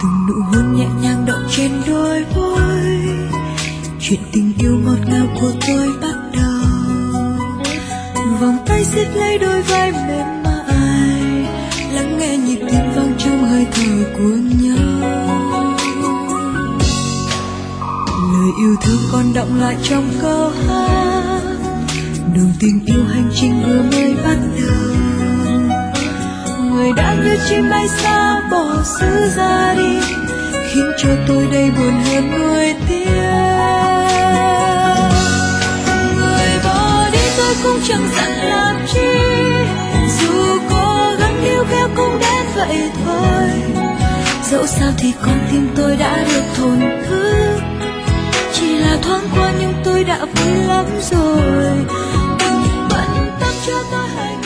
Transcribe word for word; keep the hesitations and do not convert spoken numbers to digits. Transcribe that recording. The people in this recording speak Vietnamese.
từng nụ hôn nhẹ nhàng động trên đôi môi, chuyện tình yêu ngọt ngào của tôi bắt đầu. Vòng tay siết lấy đôi vai mềm mại, lắng nghe nhịp tim vang trong hơi thở của nhau. Lời yêu thương còn đọng lại trong câu hát, đường tình yêu hành trình vừa mới bắt đầu. Người đã như chim bay xa bỏ xứ ra đi, khiến cho tôi đây buồn hơn nuối tiếc. Người bỏ đi tôi cũng chẳng dặn làm chi, dù cố gắng níu kéo cũng đến vậy thôi. Dẫu sao thì con tim tôi đã được thổn thức, chỉ là thoáng qua nhưng tôi đã vui lắm rồi. Đừng bận tâm cho tôi hay